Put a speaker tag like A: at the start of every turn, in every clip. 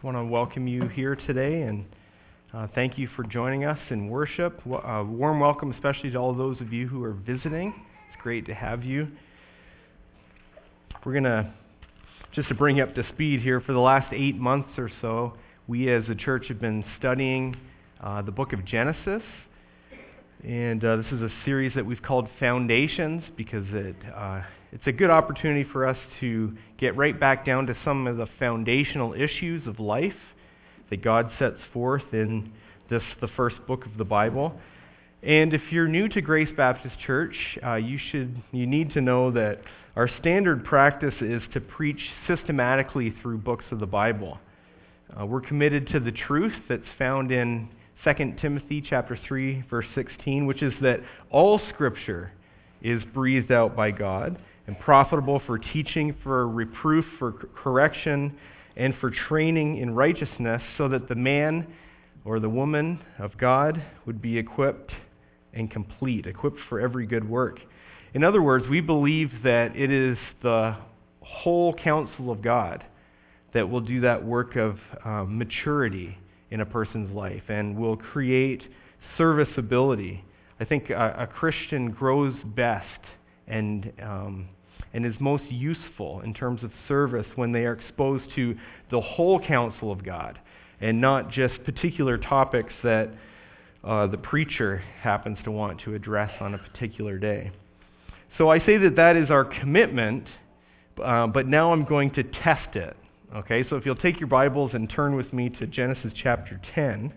A: want to welcome you here today and thank you for joining us in worship. A warm welcome especially to all those of you who are visiting. It's great to have you. We're going to, just to bring you up to speed here, for the last 8 months or so, we as a church have been studying the book of Genesis. And this is a series that we've called Foundations because it's a good opportunity for us to get right back down to some of the foundational issues of life that God sets forth in the first book of the Bible. And if you're new to Grace Baptist Church, you need to know that our standard practice is to preach systematically through books of the Bible. We're committed to the truth that's found in 2 Timothy chapter 3, verse 16, which is that all Scripture is breathed out by God and profitable for teaching, for reproof, for correction, and for training in righteousness, so that the man or the woman of God would be equipped and complete, equipped for every good work. In other words, we believe that it is the whole counsel of God that will do that work of maturity in a person's life and will create serviceability. I think a Christian grows best and is most useful in terms of service when they are exposed to the whole counsel of God and not just particular topics that the preacher happens to want to address on a particular day. So I say that is our commitment, but now I'm going to test it. Okay, so if you'll take your Bibles and turn with me to Genesis chapter 10,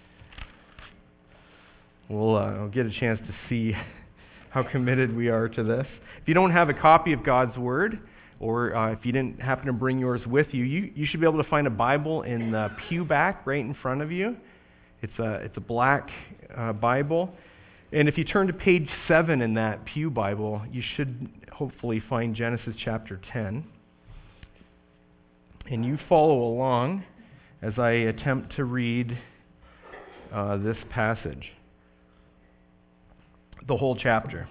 A: I'll get a chance to see how committed we are to this. If you don't have a copy of God's Word, or if you didn't happen to bring yours with you, you should be able to find a Bible in the pew back right in front of you. It's a black Bible. And if you turn to page 7 in that pew Bible, you should hopefully find Genesis chapter 10. And you follow along as I attempt to read this passage, the whole chapter.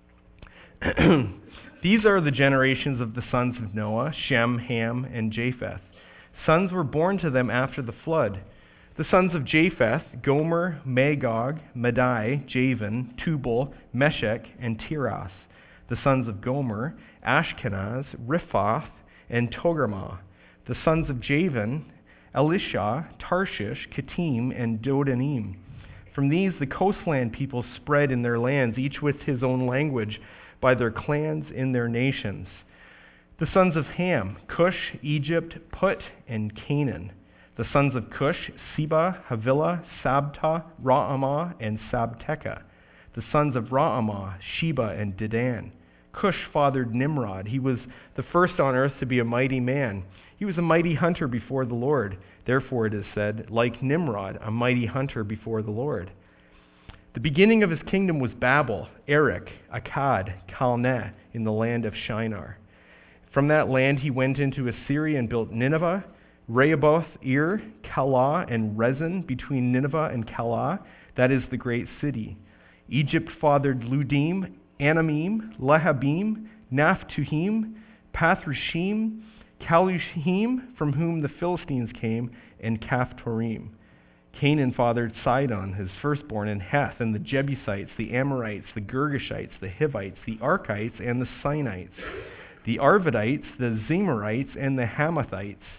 A: These are the generations of the sons of Noah, Shem, Ham, and Japheth. Sons were born to them after the flood. The sons of Japheth, Gomer, Magog, Madai, Javan, Tubal, Meshech, and Tiras. The sons of Gomer, Ashkenaz, Riphath, and Togarmah. The sons of Javan, Elisha, Tarshish, Kittim, and Dodanim. From these the coastland people spread in their lands, each with his own language, by their clans in their nations. The sons of Ham, Cush, Egypt, Put, and Canaan. The sons of Cush, Seba, Havilah, Sabta, Ra'amah, and Sabteka. The sons of Ra'amah, Sheba, and Dedan. Cush fathered Nimrod. He was the first on earth to be a mighty man. He was a mighty hunter before the Lord. Therefore it is said, like Nimrod, a mighty hunter before the Lord. The beginning of his kingdom was Babel, Erech, Akkad, Calneh, in the land of Shinar. From that land he went into Assyria and built Nineveh, Rehoboth, Ir, Calah, and Rezin between Nineveh and Calah, that is the great city. Egypt fathered Ludim, Anamim, Lehabim, Naphtuhim, Pathrushim, Calushim, from whom the Philistines came, and Caphtorim. Canaan fathered Sidon, his firstborn, and Heth, and the Jebusites, the Amorites, the Girgashites, the Hivites, the Archites, and the Sinites, the Arvadites, the Zemarites, and the Hamathites.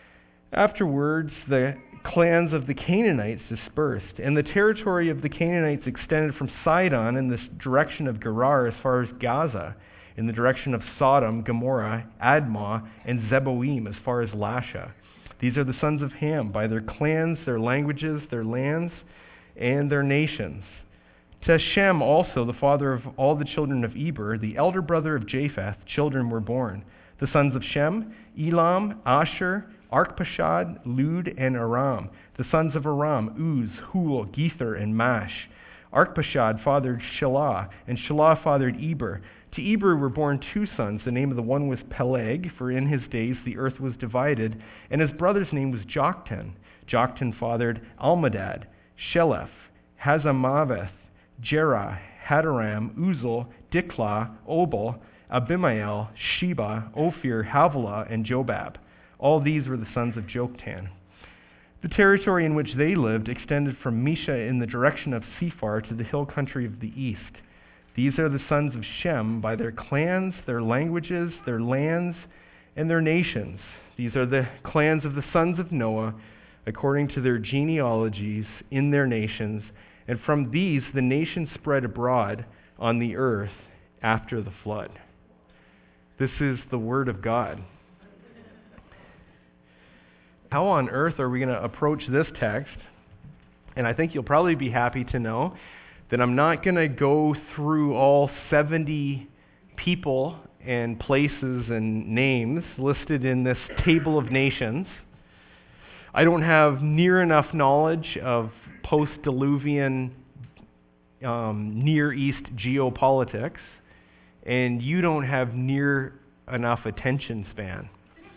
A: Afterwards, the clans of the Canaanites dispersed, and the territory of the Canaanites extended from Sidon in the direction of Gerar as far as Gaza, in the direction of Sodom, Gomorrah, Admah, and Zeboim as far as Lasha. These are the sons of Ham, by their clans, their languages, their lands, and their nations. To Shem also, the father of all the children of Eber, the elder brother of Japheth, children were born. The sons of Shem, Elam, Asher, Arpachshad, Lud, and Aram. The sons of Aram, Uz, Hul, Gether, and Mash. Arpachshad fathered Shelah, and Shelah fathered Eber. To Eber were born 2 sons. The name of the one was Peleg, for in his days the earth was divided, and his brother's name was Joktan. Joktan fathered Almadad, Sheleph, Hazamaveth, Jerah, Hadaram, Uzal, Diklah, Obal, Abimael, Sheba, Ophir, Havilah, and Jobab. All these were the sons of Joktan. The territory in which they lived extended from Mesha in the direction of Sephar to the hill country of the east. These are the sons of Shem by their clans, their languages, their lands, and their nations. These are the clans of the sons of Noah, according to their genealogies in their nations. And from these the nations spread abroad on the earth after the flood. This is the word of God. How on earth are we going to approach this text? And I think you'll probably be happy to know that I'm not going to go through all 70 people and places and names listed in this table of nations. I don't have near enough knowledge of post-Diluvian Near East geopolitics, and you don't have near enough attention span.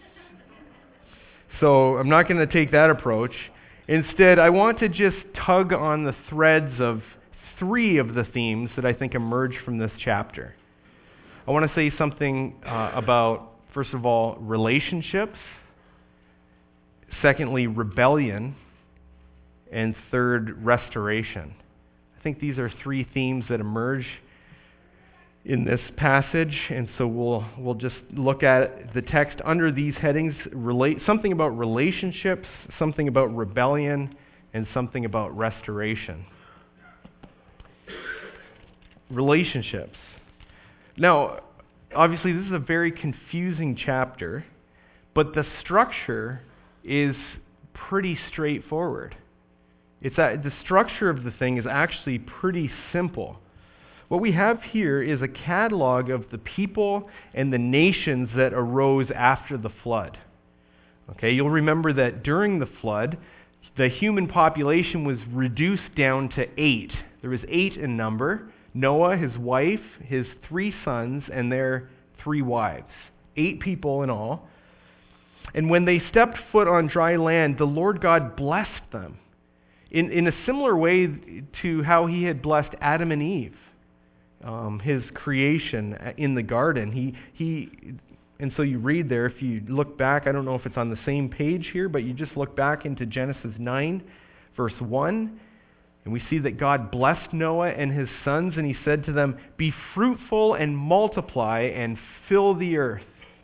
A: So I'm not going to take that approach. Instead, I want to just tug on the threads of 3 of the themes that I think emerge from this chapter. I want to say something about, first of all, relationships, secondly, rebellion, and third, restoration. I think these are 3 themes that emerge in this passage, and so we'll just look at the text under these headings: something about relationships, something about rebellion, and something about restoration. Relationships. Now, obviously, this is a very confusing chapter, but the structure is pretty straightforward. The structure of the thing is actually pretty simple. What we have here is a catalog of the people and the nations that arose after the flood. Okay, you'll remember that during the flood, the human population was reduced down to 8. There was 8 in number: Noah, his wife, his 3 sons, and their 3 wives. 8 people in all. And when they stepped foot on dry land, the Lord God blessed them in a similar way to how he had blessed Adam and Eve. His creation in the garden. And so you read there, if you look back, I don't know if it's on the same page here, but you just look back into Genesis 9, verse 1, and we see that God blessed Noah and his sons, and he said to them, "Be fruitful and multiply and fill the earth."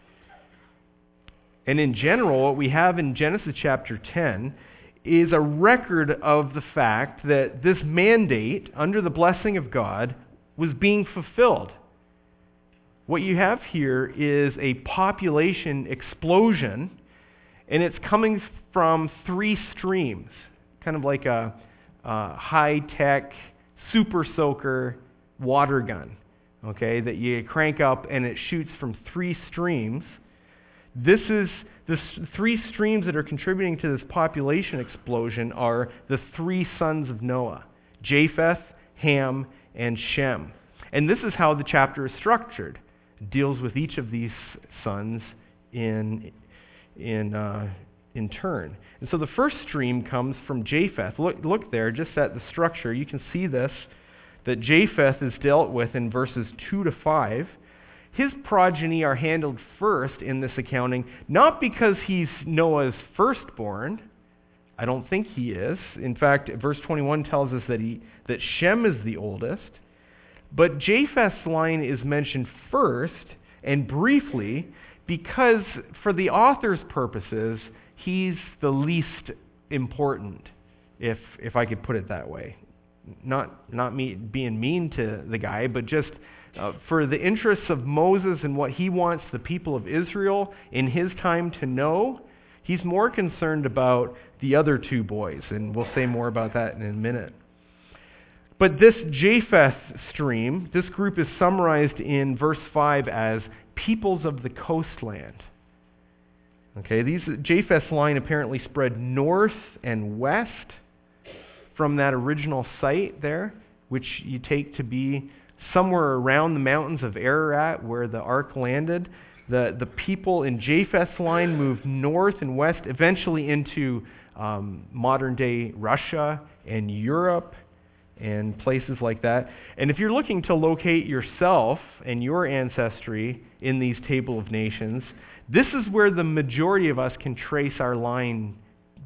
A: And in general, what we have in Genesis chapter 10 is a record of the fact that this mandate, under the blessing of God, was being fulfilled. What you have here is a population explosion, and it's coming from 3 streams, kind of like a high-tech super soaker water gun, okay, that you crank up and it shoots from 3 streams. The 3 streams that are contributing to this population explosion are the 3 sons of Noah: Japheth, Ham, and Shem. And this is how the chapter is structured. It deals with each of these sons in turn. And so the first stream comes from Japheth. Look there, just at the structure. You can see this, that Japheth is dealt with in verses 2 to 5. His progeny are handled first in this accounting, not because he's Noah's firstborn. I don't think he is. In fact, verse 21 tells us that Shem is the oldest. But Japheth's line is mentioned first and briefly because, for the author's purposes, he's the least important, if I could put it that way. Not me being mean to the guy, but just for the interests of Moses and what he wants the people of Israel in his time to know, he's more concerned about the other 2 boys, and we'll say more about that in a minute. But this Japheth stream, this group is summarized in verse 5 as peoples of the coastland. Okay, Japheth's line apparently spread north and west from that original site there, which you take to be somewhere around the mountains of Ararat where the ark landed. The people in Japheth's line moved north and west, eventually into modern-day Russia and Europe and places like that. And if you're looking to locate yourself and your ancestry in these table of nations, this is where the majority of us can trace our line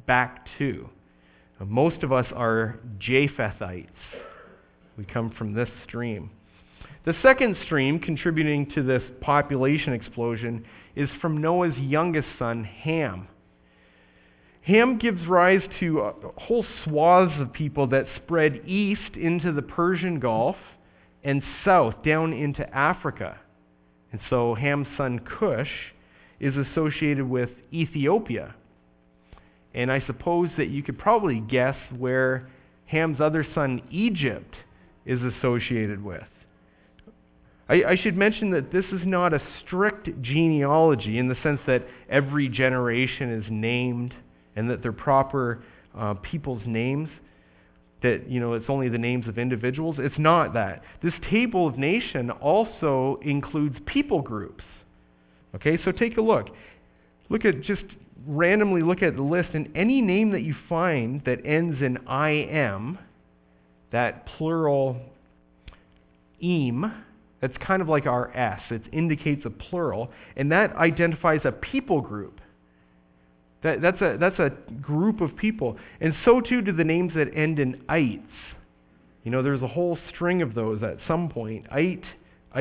A: back to. Most of us are Japhethites. We come from this stream. The second stream contributing to this population explosion is from Noah's youngest son, Ham. Ham gives rise to whole swaths of people that spread east into the Persian Gulf and south down into Africa. And so Ham's son Cush is associated with Ethiopia. And I suppose that you could probably guess where Ham's other son Egypt is associated with. I should mention that this is not a strict genealogy in the sense that every generation is named and that they're proper people's names, that, it's only the names of individuals. It's not that. This table of nation also includes people groups. Okay, so take a look. Randomly look at the list, and any name that you find that ends in im, that plural im, that's kind of like our S. It indicates a plural, and that identifies a people group. That's a group of people. And so too do the names that end in ites. There's a whole string of those at some point. Ite.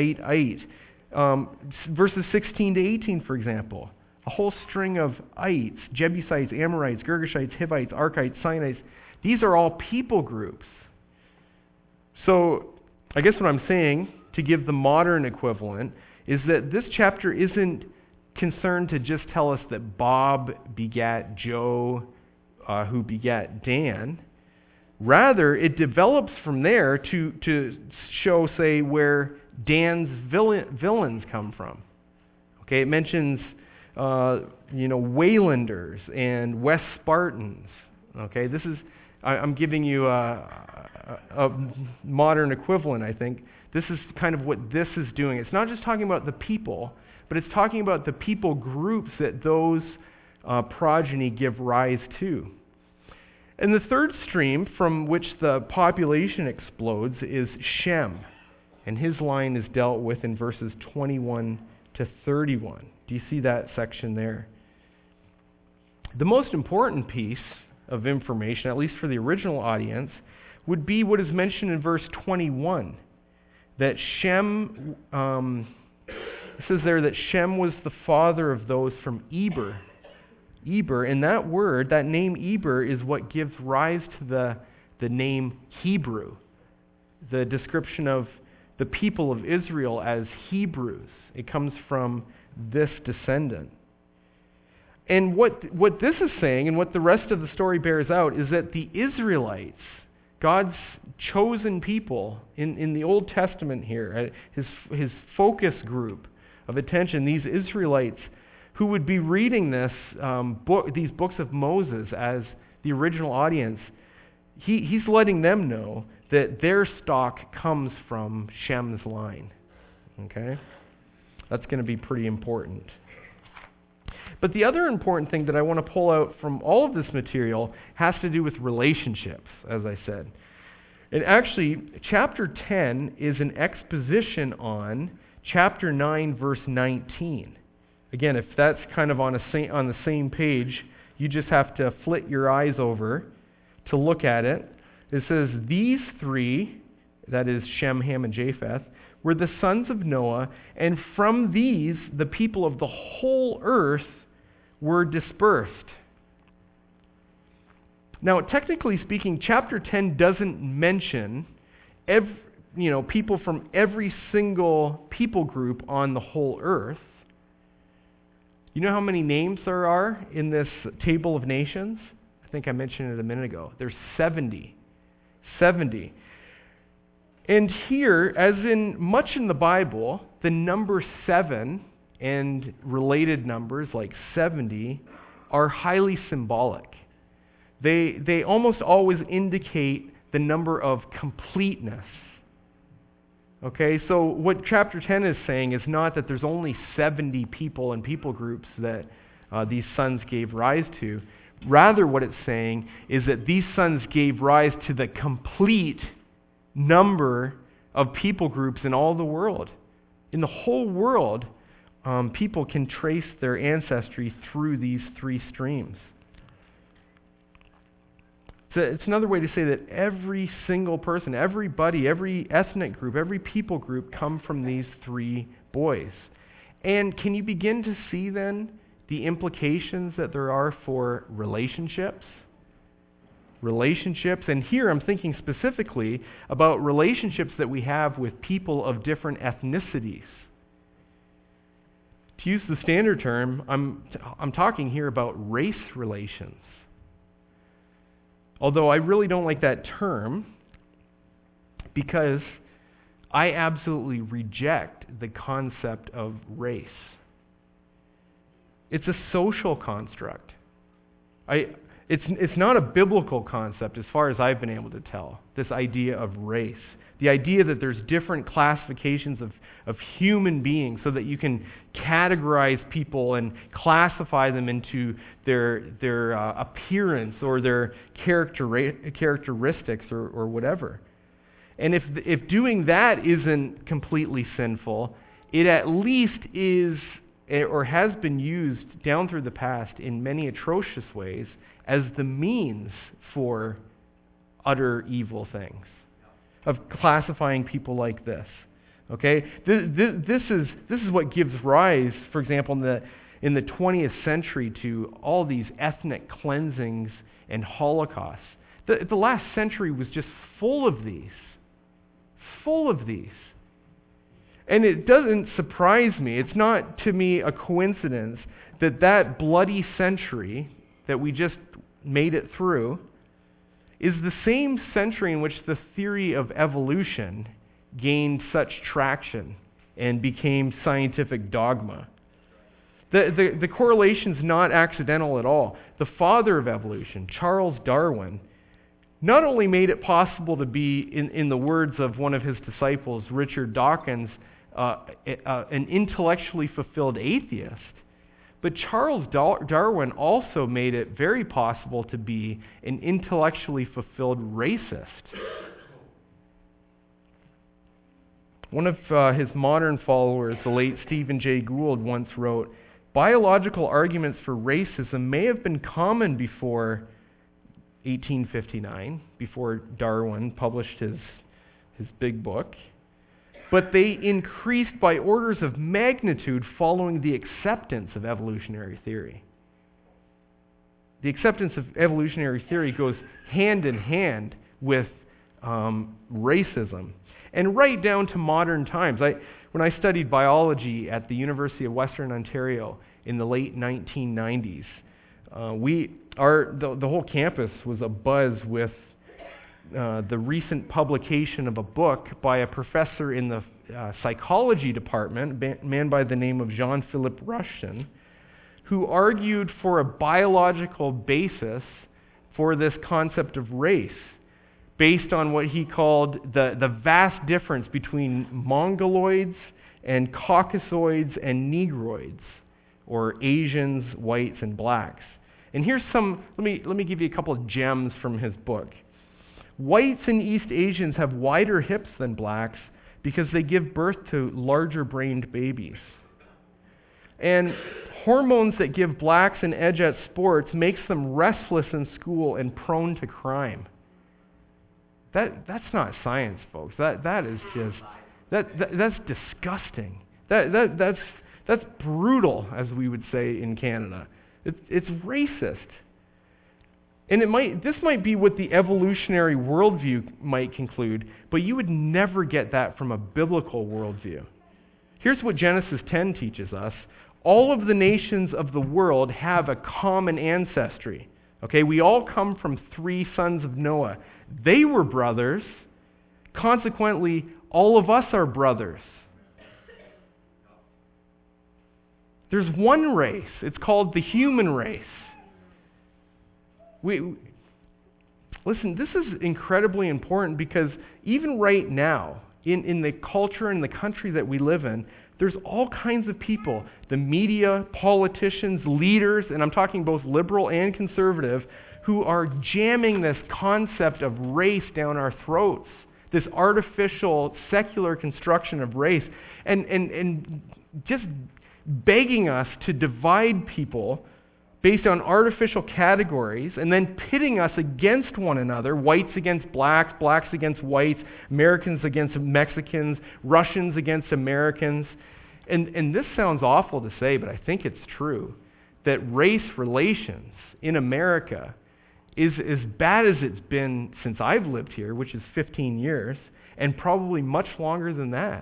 A: Verses 16 to 18, for example. A whole string of ites, Jebusites, Amorites, Girgashites, Hivites, Archites, Sinites. These are all people groups. So I guess what I'm saying, to give the modern equivalent, is that this chapter isn't concerned to just tell us that Bob begat Joe, who begat Dan. Rather, it develops from there to show, say, where Dan's villains come from. Okay, it mentions Waylanders and West Spartans. Okay, I'm giving you a modern equivalent, I think. This is kind of what this is doing. It's not just talking about the people, but it's talking about the people groups that those progeny give rise to. And the third stream from which the population explodes is Shem. And his line is dealt with in verses 21 to 31. Do you see that section there? The most important piece of information, at least for the original audience, would be what is mentioned in verse 21. That Shem, it says there that Shem was the father of those from Eber. Eber, and that word, that name Eber, is what gives rise to the name Hebrew. The description of the people of Israel as Hebrews. It comes from this descendant. And what this is saying, and what the rest of the story bears out, is that the Israelites, God's chosen people in the Old Testament here, his focus group of attention, these Israelites who would be reading these books of Moses as the original audience, he's letting them know that their stock comes from Shem's line. Okay? That's going to be pretty important. But the other important thing that I want to pull out from all of this material has to do with relationships, as I said. And actually, chapter 10 is an exposition on chapter 9, verse 19. Again, if that's kind of on the same page, you just have to flit your eyes over to look at it. It says, these three, that is Shem, Ham, and Japheth, were the sons of Noah, and from these the people of the whole earth were dispersed. Now, technically speaking, chapter 10 doesn't mention people from every single people group on the whole earth. You know how many names there are in this table of nations? I think I mentioned it a minute ago. There's 70. 70. And here, as in much in the Bible, the number 7 and related numbers like 70 are highly symbolic. They almost always indicate the number of completeness. Okay, so what chapter 10 is saying is not that there's only 70 people and people groups that these sons gave rise to. Rather, what it's saying is that these sons gave rise to the complete number of people groups in all the world. In the whole world, people can trace their ancestry through these three streams. It's another way to say that every single person, everybody, every ethnic group, every people group come from these three boys. And can you begin to see then the implications that there are for relationships? Relationships, and here I'm thinking specifically about relationships that we have with people of different ethnicities. To use the standard term, I'm talking here about race relations. Although I really don't like that term because I absolutely reject the concept of race. It's a social construct. It's not a biblical concept as far as I've been able to tell, this idea of race. The idea that there's different classifications of human beings so that you can categorize people and classify them into their appearance or their characteristics or whatever. And if doing that isn't completely sinful, it at least is or has been used down through the past in many atrocious ways as the means for utter evil things, of classifying people like this. Okay? This is what gives rise, for example, in the 20th century to all these ethnic cleansings and holocausts. The last century was just full of these. Full of these. And it doesn't surprise me, it's not to me a coincidence that bloody century that we just made it through is the same century in which the theory of evolution gained such traction and became scientific dogma. The correlation's not accidental at all. The father of evolution, Charles Darwin, not only made it possible to be, in the words of one of his disciples, Richard Dawkins, an intellectually fulfilled atheist, but Charles Darwin also made it very possible to be an intellectually fulfilled racist. One of his modern followers, the late Stephen Jay Gould, once wrote, "Biological arguments for racism may have been common before 1859, before Darwin published his big book, but they increased by orders of magnitude following the acceptance of evolutionary theory." The acceptance of evolutionary theory goes hand in hand with racism. And right down to modern times. When I studied biology at the University of Western Ontario in the late 1990s, the whole campus was abuzz with the recent publication of a book by a professor in the psychology department, a man by the name of Jean-Philippe Rushton, who argued for a biological basis for this concept of race, based on what he called the vast difference between Mongoloids and Caucasoids and Negroids, or Asians, whites, and blacks. And here's let me give you a couple of gems from his book. Whites and East Asians have wider hips than blacks because they give birth to larger-brained babies. And hormones that give blacks an edge at sports makes them restless in school and prone to crime. That's not science, folks. That is just that's disgusting. That's brutal, as we would say in Canada. It's racist. And this might be what the evolutionary worldview might conclude, but you would never get that from a biblical worldview. Here's what Genesis 10 teaches us. All of the nations of the world have a common ancestry. Okay, we all come from three sons of Noah. They were brothers. Consequently, all of us are brothers. There's one race. It's called the human race. Listen, this is incredibly important because even right now, in the culture and the country that we live in, there's all kinds of people, the media, politicians, leaders, and I'm talking both liberal and conservative, who are jamming this concept of race down our throats, this artificial, secular construction of race, and just begging us to divide people based on artificial categories and then pitting us against one another, whites against blacks, blacks against whites, Americans against Mexicans, Russians against Americans. And this sounds awful to say, but I think it's true, that race relations in America is as bad as it's been since I've lived here, which is 15 years, and probably much longer than that.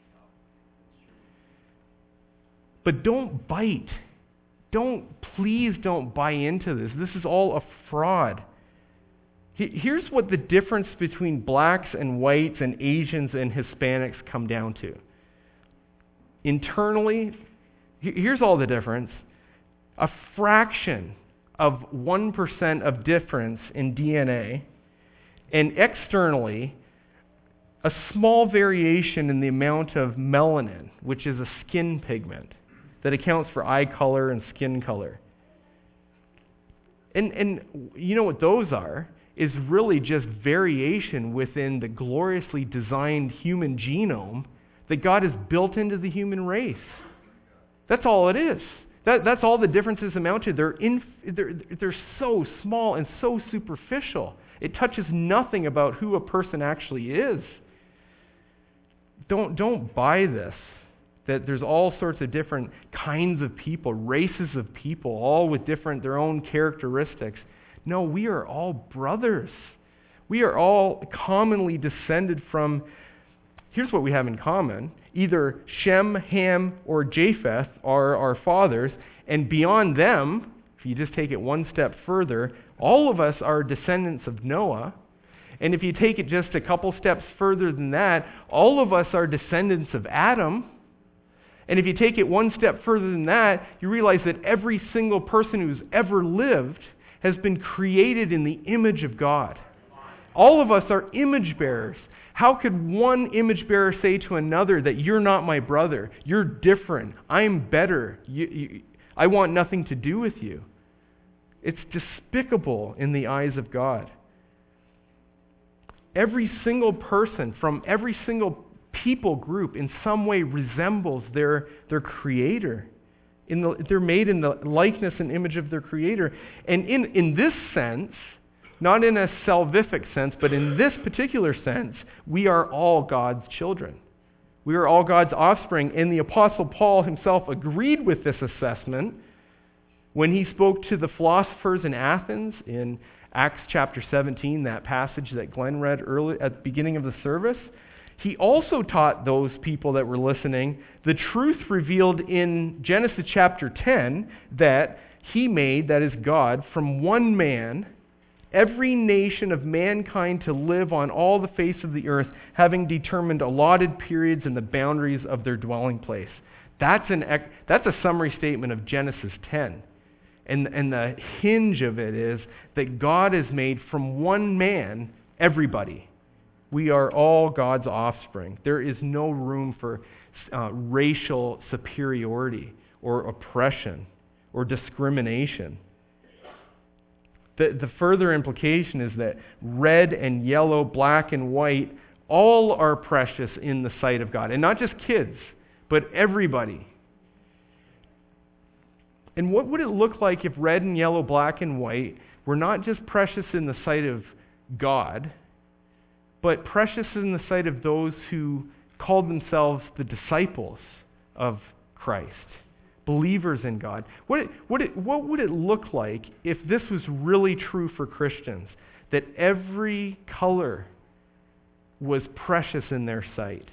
A: But don't bite. Please don't buy into this. This is all a fraud. Here's what the difference between blacks and whites and Asians and Hispanics come down to. Internally, here's all the difference. A fraction of 1% of difference in DNA, and externally, a small variation in the amount of melanin, which is a skin pigment that accounts for eye color and skin color. And you know what those are? Is really just variation within the gloriously designed human genome that God has built into the human race. That's all it is. That's all the differences amount to. They're so small and so superficial. It touches nothing about who a person actually is. Don't buy this, that there's all sorts of different kinds of people, races of people, all with their own characteristics. No, we are all brothers. We are all commonly descended from, here's what we have in common. Either Shem, Ham, or Japheth are our fathers, and beyond them, if you just take it one step further, all of us are descendants of Noah. And if you take it just a couple steps further than that, all of us are descendants of Adam. And if you take it one step further than that, you realize that every single person who's ever lived has been created in the image of God. All of us are image bearers. How could one image bearer say to another that you're not my brother, you're different, I'm better, I want nothing to do with you? It's despicable in the eyes of God. Every single person from every single people group in some way resembles their Creator. They're made in the likeness and image of their Creator. And in this sense, not in a salvific sense, but in this particular sense, we are all God's children. We are all God's offspring. And the Apostle Paul himself agreed with this assessment when he spoke to the philosophers in Athens in Acts chapter 17, that passage that Glenn read early at the beginning of the service. He also taught those people that were listening the truth revealed in Genesis chapter 10 that he made, that is God, from one man, every nation of mankind to live on all the face of the earth, having determined allotted periods and the boundaries of their dwelling place. That's a summary statement of Genesis 10. And the hinge of it is that God has made from one man everybody. We are all God's offspring. There is no room for racial superiority or oppression or discrimination. The further implication is that red and yellow, black and white, all are precious in the sight of God. And not just kids, but everybody. And what would it look like if red and yellow, black and white were not just precious in the sight of God, but precious in the sight of those who called themselves the disciples of Christ, believers in God? What would it look like if this was really true for Christians, that every color was precious in their sight?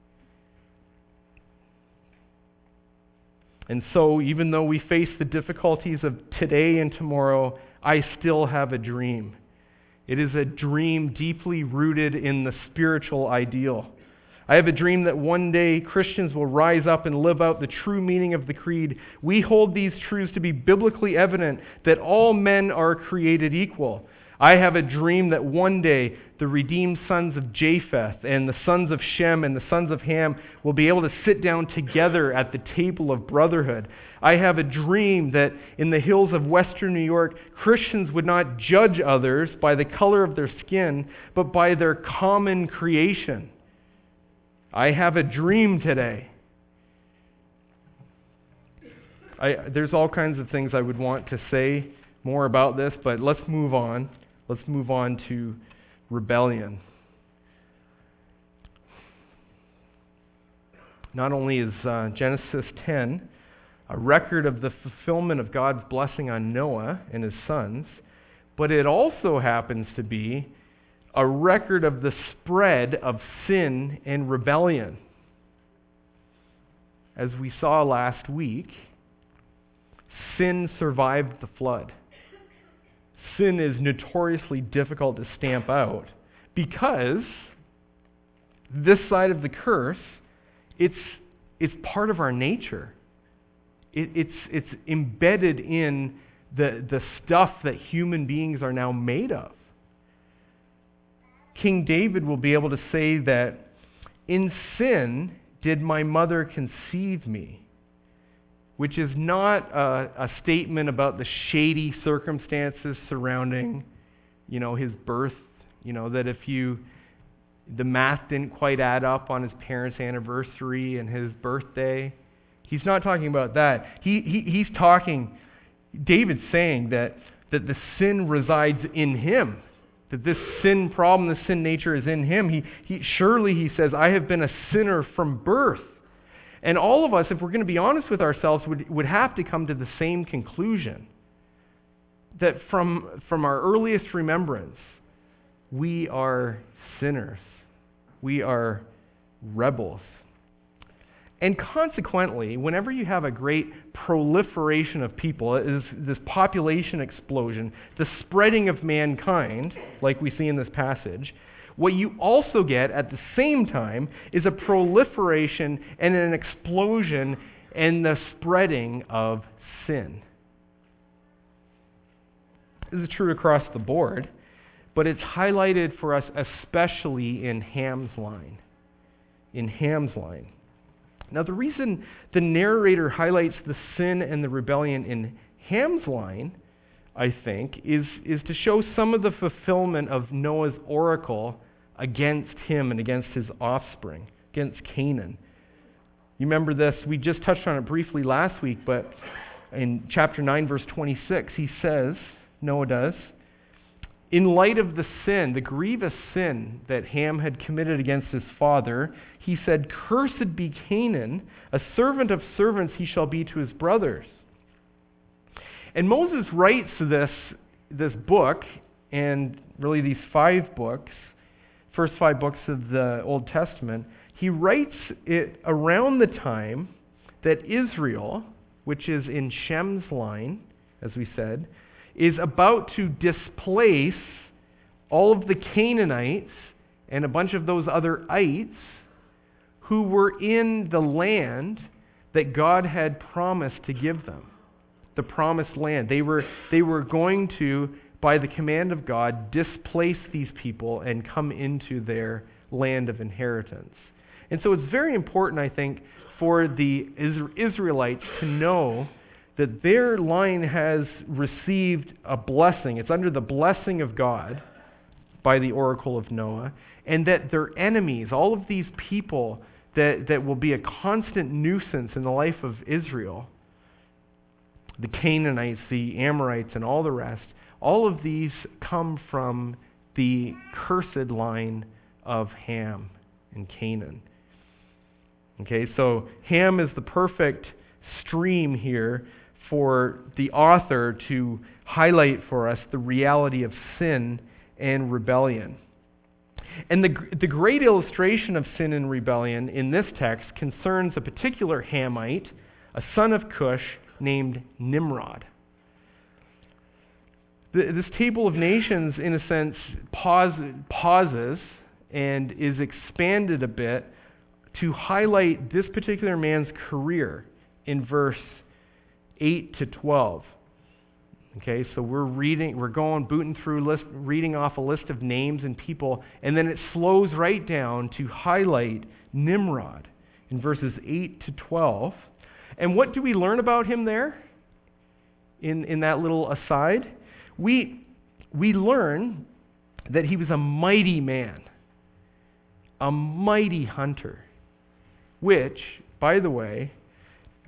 A: And so, even though we face the difficulties of today and tomorrow, I still have a dream. It is a dream deeply rooted in the spiritual ideal. I have a dream that one day Christians will rise up and live out the true meaning of the creed. We hold these truths to be biblically evident, that all men are created equal. I have a dream that one day the redeemed sons of Japheth and the sons of Shem and the sons of Ham will be able to sit down together at the table of brotherhood. I have a dream that in the hills of western New York, Christians would not judge others by the color of their skin, but by their common creation. I have a dream today. There's all kinds of things I would want to say more about this, but let's move on. Let's move on to rebellion. Not only is Genesis 10 a record of the fulfillment of God's blessing on Noah and his sons, but it also happens to be a record of the spread of sin and rebellion. As we saw last week, sin survived the flood. Sin is notoriously difficult to stamp out because this side of the curse, it's part of our nature. It's embedded in the stuff that human beings are now made of. King David will be able to say that, "In sin did my mother conceive me," which is not a statement about the shady circumstances surrounding, his birth. That if the math didn't quite add up on his parents' anniversary and his birthday. He's not talking about that. He's talking, David's saying that the sin resides in him. That this sin problem, this sin nature is in him. He says, "I have been a sinner from birth." And all of us, if we're going to be honest with ourselves, would have to come to the same conclusion. That from our earliest remembrance, we are sinners. We are rebels. And consequently, whenever you have a great proliferation of people, this population explosion, the spreading of mankind, like we see in this passage, what you also get at the same time is a proliferation and an explosion and the spreading of sin. This is true across the board, but it's highlighted for us especially in Ham's line. In Ham's line. Now, the reason the narrator highlights the sin and the rebellion in Ham's line, I think, is to show some of the fulfillment of Noah's oracle against him and against his offspring, against Canaan. You remember this? We just touched on it briefly last week, but in chapter 9, verse 26, he says, Noah does, "In light of the sin, the grievous sin that Ham had committed against his father, he said, 'Cursed be Canaan, a servant of servants he shall be to his brothers.'" And Moses writes this book, and really these 5 books, first 5 books of the Old Testament, he writes it around the time that Israel, which is in Shem's line, as we said, is about to displace all of the Canaanites and a bunch of those other ites who were in the land that God had promised to give them, the promised land. They were going to, by the command of God, displace these people and come into their land of inheritance. And so it's very important, I think, for the Israelites to know that their line has received a blessing. It's under the blessing of God by the oracle of Noah, and that their enemies, all of these people that will be a constant nuisance in the life of Israel, the Canaanites, the Amorites, and all the rest, all of these come from the cursed line of Ham and Canaan. Okay, so Ham is the perfect stream here for the author to highlight for us the reality of sin and rebellion. And the great illustration of sin and rebellion in this text concerns a particular Hamite, a son of Cush, named Nimrod. This table of nations, in a sense, pauses and is expanded a bit to highlight this particular man's career in verse 8 to 12. Okay, so we're booting through reading off a list of names and people, and then it slows right down to highlight Nimrod in verses 8 to 12. And what do we learn about him there in that little aside? We learn that he was a mighty man, a mighty hunter, which, by the way,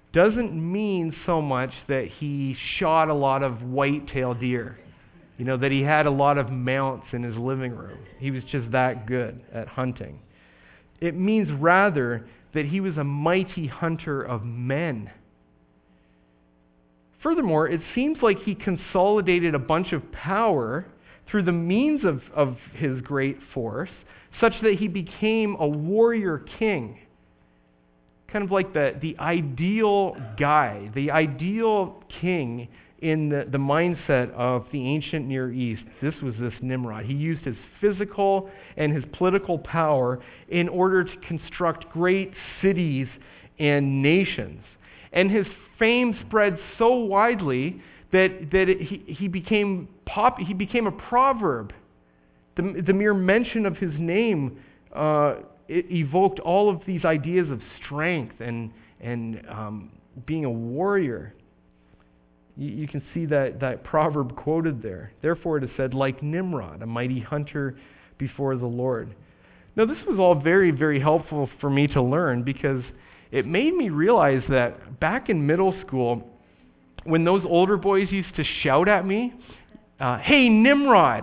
A: doesn't mean so much that he shot a lot of white-tailed deer, that he had a lot of mounts in his living room. He was just that good at hunting. It means rather that he was a mighty hunter of men. Furthermore, it seems like he consolidated a bunch of power through the means of his great force, such that he became a warrior king. Kind of like the ideal guy, the ideal king in the mindset of the ancient Near East. This was this Nimrod. He used his physical and his political power in order to construct great cities and nations. And his fame spread so widely that he became a proverb. The mere mention of his name it evoked all of these ideas of strength and being a warrior. You can see that proverb quoted there. Therefore it is said, like Nimrod, a mighty hunter before the Lord. Now this was all very, very helpful for me to learn, because it made me realize that back in middle school, when those older boys used to shout at me, "Hey, Nimrod,"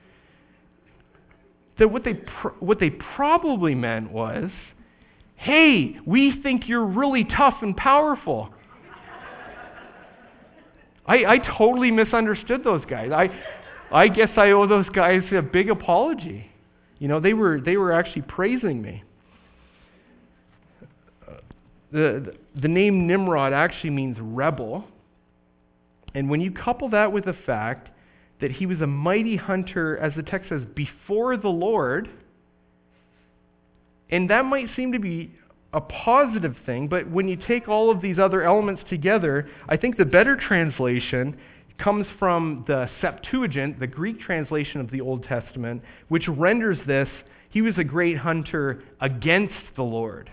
A: that what they probably meant was, "Hey, we think you're really tough and powerful." I totally misunderstood those guys. I guess I owe those guys a big apology. They were actually praising me. The name Nimrod actually means rebel. And when you couple that with the fact that he was a mighty hunter, as the text says, before the Lord, and that might seem to be a positive thing, but when you take all of these other elements together, I think the better translation comes from the Septuagint, the Greek translation of the Old Testament, which renders this, he was a great hunter against the Lord.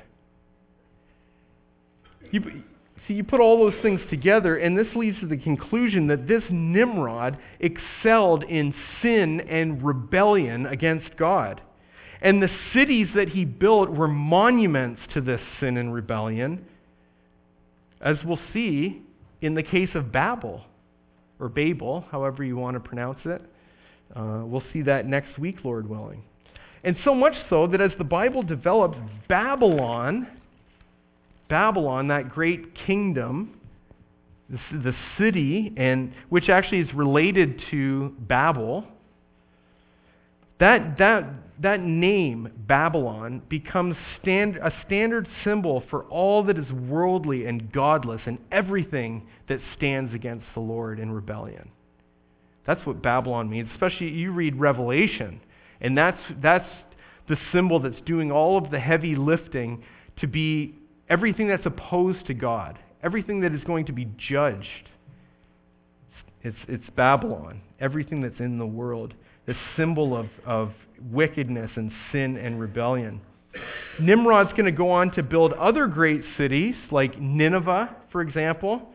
A: You put all those things together, and this leads to the conclusion that this Nimrod excelled in sin and rebellion against God. And the cities that he built were monuments to this sin and rebellion, as we'll see in the case of Babel, or Babel, however you want to pronounce it. We'll see that next week, Lord willing. And so much so that as the Bible develops, Babylon, that great kingdom, the city, and which actually is related to Babel, that name, Babylon, becomes a standard symbol for all that is worldly and godless and everything that stands against the Lord in rebellion. That's what Babylon means. Especially you read Revelation, and that's the symbol that's doing all of the heavy lifting to be everything that's opposed to God, everything that is going to be judged. It's Babylon, everything that's in the world, the symbol of wickedness and sin and rebellion. Nimrod's going to go on to build other great cities, like Nineveh, for example,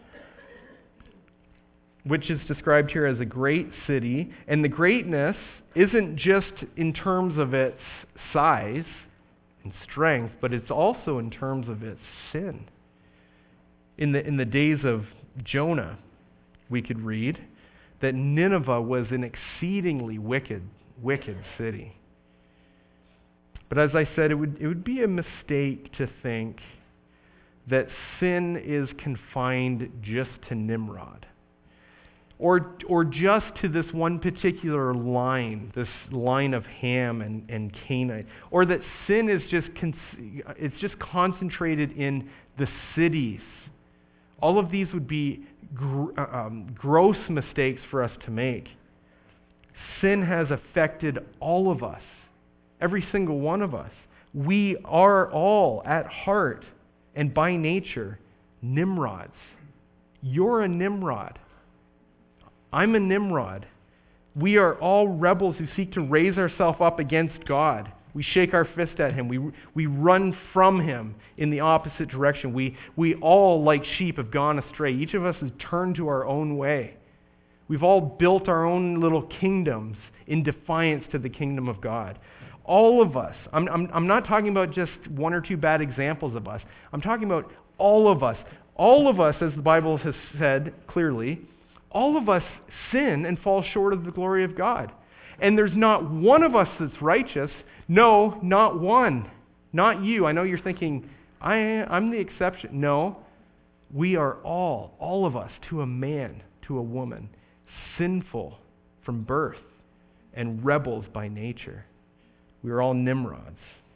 A: which is described here as a great city. And the greatness isn't just in terms of its size and strength, but it's also in terms of its sin. In the days of Jonah, we could read that Nineveh was an exceedingly wicked city. But as I said, it would be a mistake to think that sin is confined just to Nimrod, or just to this one particular line, this line of Ham and Canaanite, or that sin is just concentrated in the cities. All of these would be gross mistakes for us to make. Sin has affected all of us, every single one of us. We are all at heart and by nature Nimrods. You're a Nimrod. I'm a Nimrod. We are all rebels who seek to raise ourselves up against God. We shake our fist at him. We run from him in the opposite direction. We all, like sheep, have gone astray. Each of us has turned to our own way. We've all built our own little kingdoms in defiance to the kingdom of God. All of us. I'm not talking about just one or two bad examples of us. I'm talking about all of us. all of us, as the Bible has said clearly, all of us sin and fall short of the glory of God. And there's not one of us that's righteous. No, not one. Not you. I know you're thinking, I'm the exception. No, we are all of us, to a man, to a woman, sinful from birth and rebels by nature. We are all Nimrods.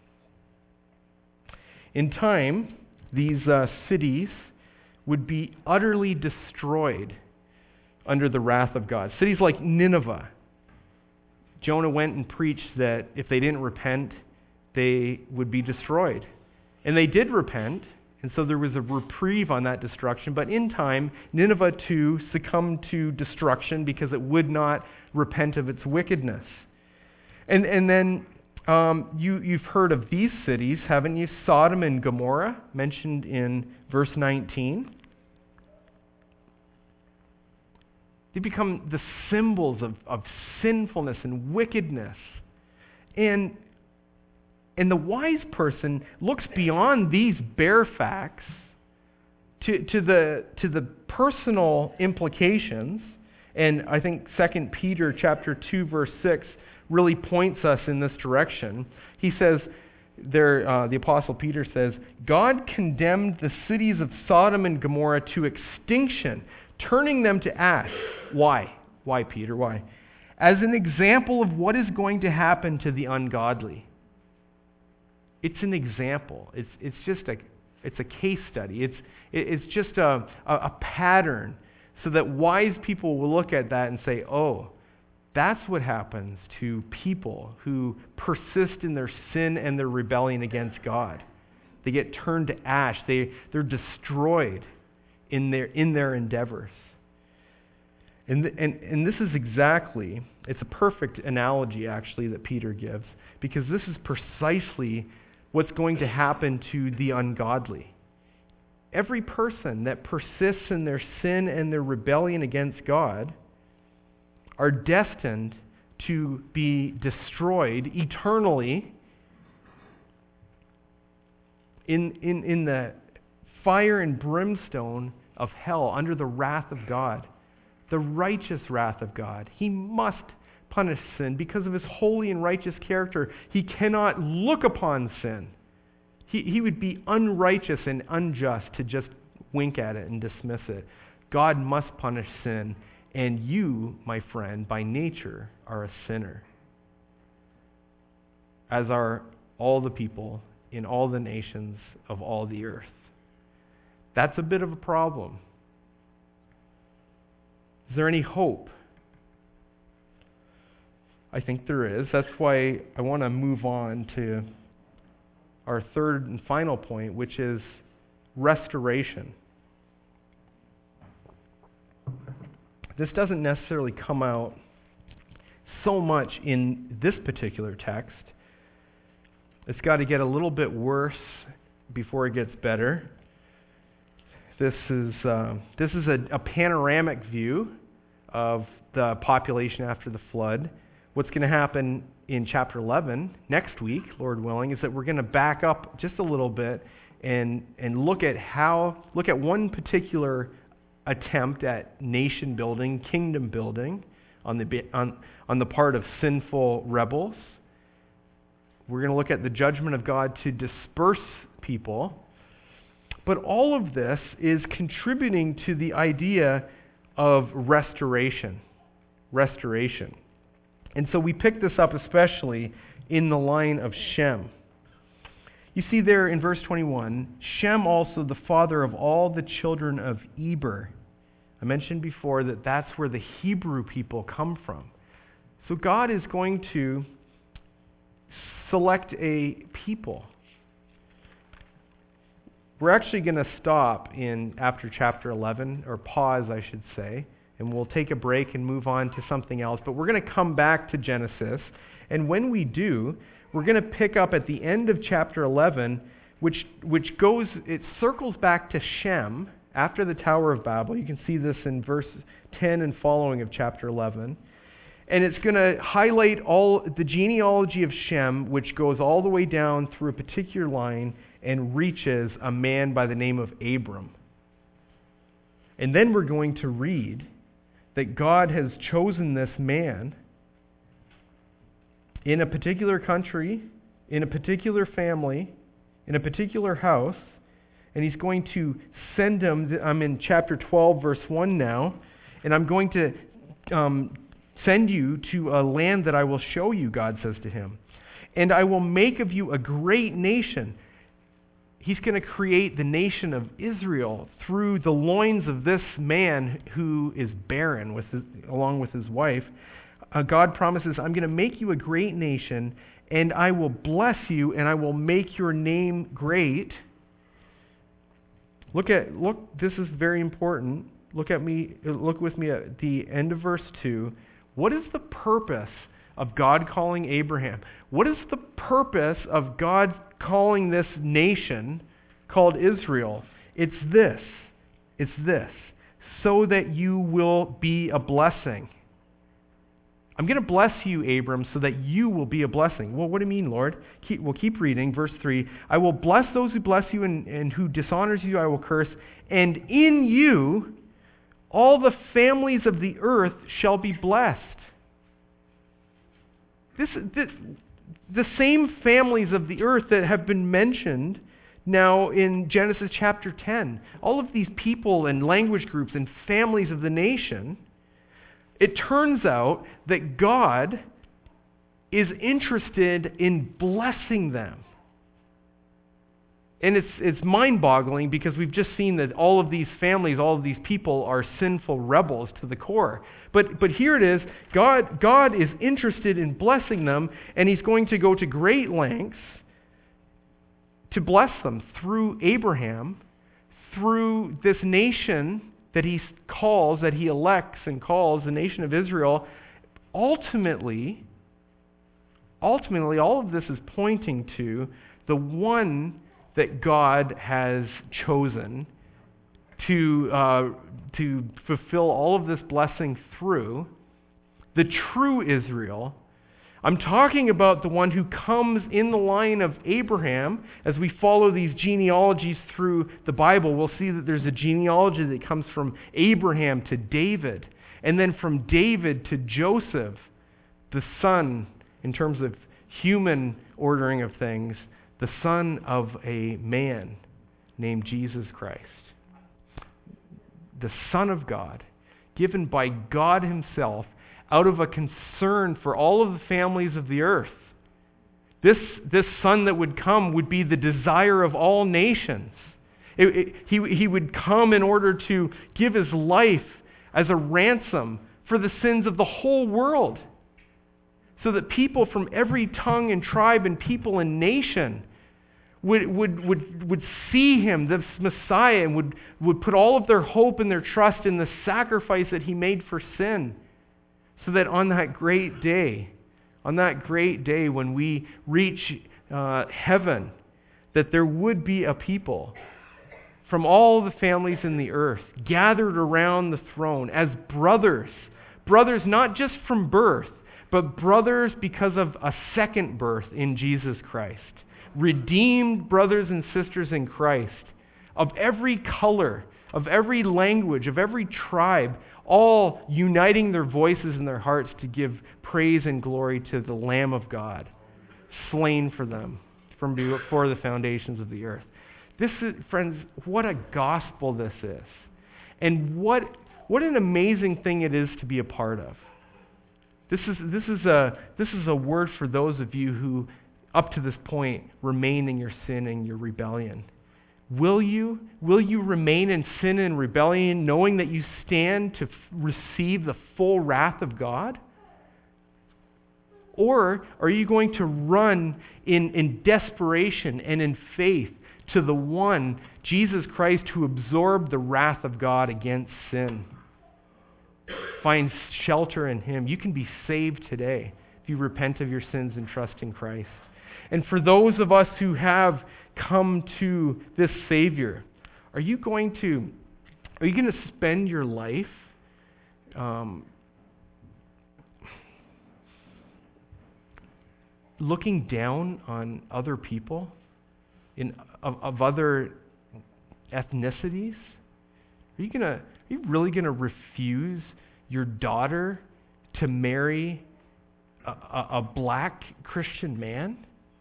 A: In time, these cities would be utterly destroyed under the wrath of God. Cities like Nineveh. Jonah went and preached that if they didn't repent, they would be destroyed. And they did repent, and so there was a reprieve on that destruction. But in time, Nineveh too succumbed to destruction because it would not repent of its wickedness. And then you've heard of these cities, haven't you? Sodom and Gomorrah, mentioned in verse 19. They become the symbols of sinfulness and wickedness. And the wise person looks beyond these bare facts to the personal implications. And I think 2 Peter chapter 2, verse 6 really points us in this direction. He says, the Apostle Peter says, God condemned the cities of Sodom and Gomorrah to extinction, turning them to ash. Why? Why, Peter? Why? As an example of what is going to happen to the ungodly. It's an example. It's just a case study. It's just a pattern, so that wise people will look at that and say, oh, that's what happens to people who persist in their sin and their rebellion against God. They get turned to ash. They're destroyed in their endeavors. And this is exactly, it's a perfect analogy actually that Peter gives, because this is precisely what's going to happen to the ungodly. Every person that persists in their sin and their rebellion against God are destined to be destroyed eternally in the fire and brimstone of hell under the wrath of God, the righteous wrath of God. He must punish sin because of his holy and righteous character. He cannot look upon sin. He would be unrighteous and unjust to just wink at it and dismiss it. God must punish sin, and you, my friend, by nature are a sinner, as are all the people in all the nations of all the earth. That's a bit of a problem. Is there any hope? I think there is. That's why I want to move on to our third and final point, which is restoration. This doesn't necessarily come out so much in this particular text. It's got to get a little bit worse before it gets better. This is a panoramic view of the population after the flood. What's going to happen in chapter 11 next week, Lord willing, is that we're going to back up just a little bit and look at one particular attempt at nation building, kingdom building on the part of sinful rebels. We're going to look at the judgment of God to disperse people. But all of this is contributing to the idea of restoration. Restoration. And so we pick this up especially in the line of Shem. You see there in verse 21, Shem also the father of all the children of Eber. I mentioned before that that's where the Hebrew people come from. So God is going to select a people. We're actually going to stop after chapter 11, or pause, I should say, and we'll take a break and move on to something else. But we're going to come back to Genesis, and when we do, we're going to pick up at the end of chapter 11, which circles back to Shem after the Tower of Babel. You can see this in verse 10 and following of chapter 11. And it's going to highlight all the genealogy of Shem, which goes all the way down through a particular line and reaches a man by the name of Abram. And then we're going to read that God has chosen this man in a particular country, in a particular family, in a particular house, and he's going to send him. I'm in chapter 12, verse 1 now, and I'm going to send you to a land that I will show you, God says to him. And I will make of you a great nation. He's going to create the nation of Israel through the loins of this man who is barren, along with his wife. God promises, I'm going to make you a great nation, and I will bless you, and I will make your name great. Look, this is very important. Look with me at the end of verse 2. What is the purpose of God calling Abraham? What is the purpose of God calling this nation called Israel? It's this, so that you will be a blessing. I'm going to bless you, Abram, so that you will be a blessing. Well, what do you mean, Lord? We'll keep reading. Verse 3, I will bless those who bless you, and who dishonors you I will curse. And in you all the families of the earth shall be blessed. The same families of the earth that have been mentioned now in Genesis chapter 10. All of these people and language groups and families of the nation. It turns out that God is interested in blessing them. And it's mind-boggling because we've just seen that all of these families, all of these people are sinful rebels to the core. But here it is, God is interested in blessing them, and he's going to go to great lengths to bless them through Abraham, through this nation that he calls, that he elects and calls the nation of Israel. Ultimately, all of this is pointing to the one that God has chosen to fulfill all of this blessing through, the true Israel. I'm talking about the one who comes in the line of Abraham. As we follow these genealogies through the Bible, we'll see that there's a genealogy that comes from Abraham to David, and then from David to Joseph, the son, in terms of human ordering of things, the son of a man named Jesus Christ. The Son of God, given by God himself out of a concern for all of the families of the earth. This Son that would come would be the desire of all nations. He would come in order to give his life as a ransom for the sins of the whole world, so that people from every tongue and tribe and people and nation would see him, this Messiah, and would put all of their hope and their trust in the sacrifice that he made for sin, so that on that great day when we reach heaven, that there would be a people from all the families in the earth gathered around the throne as brothers not just from birth, but brothers because of a second birth in Jesus Christ. Redeemed brothers and sisters in Christ, of every color, of every language, of every tribe, all uniting their voices and their hearts to give praise and glory to the Lamb of God, slain for them from before the foundations of the earth. This is, friends, what a gospel this is. And what an amazing thing it is to be a part of. This is a word for those of you who up to this point remain in your sin and your rebellion. Will you remain in sin and rebellion, knowing that you stand to receive the full wrath of God? Or are you going to run in desperation and in faith to the one, Jesus Christ, who absorbed the wrath of God against sin? Find shelter in him. You can be saved today if you repent of your sins and trust in Christ. And for those of us who have come to this Savior, are you going to spend your life looking down on other people of other ethnicities? you really going to refuse your daughter to marry a black Christian man?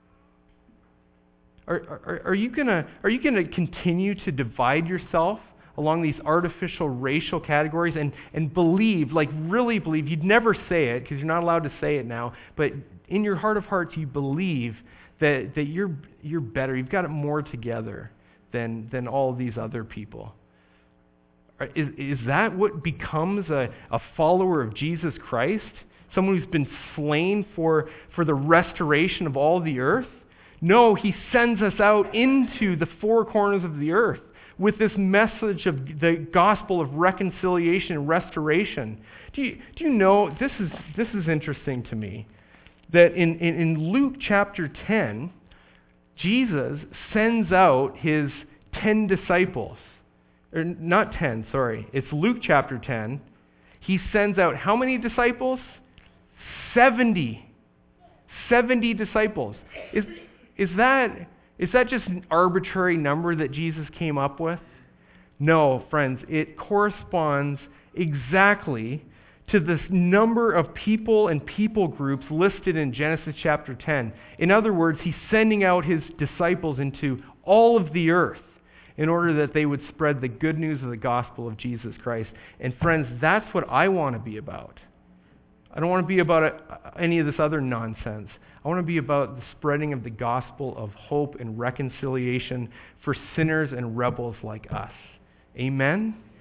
A: Are you gonna continue to divide yourself along these artificial racial categories and believe, like really believe, you'd never say it because you're not allowed to say it now, but in your heart of hearts you believe that you're better, you've got it more together than all these other people? Is that what becomes a follower of Jesus Christ? Someone who's been slain for the restoration of all the earth? No, he sends us out into the four corners of the earth with this message of the gospel of reconciliation and restoration. Do you know, this is interesting to me, that in Luke chapter 10, Jesus sends out his 10 disciples. Or not 10, sorry. It's Luke chapter 10. He sends out how many disciples? 70. 70 disciples. Is that just an arbitrary number that Jesus came up with? No, friends, it corresponds exactly to this number of people and people groups listed in Genesis chapter 10. In other words, he's sending out his disciples into all of the earth in order that they would spread the good news of the gospel of Jesus Christ. And friends, that's what I want to be about. I don't want to be about any of this other nonsense. I want to be about the spreading of the gospel of hope and reconciliation for sinners and rebels like us. Amen?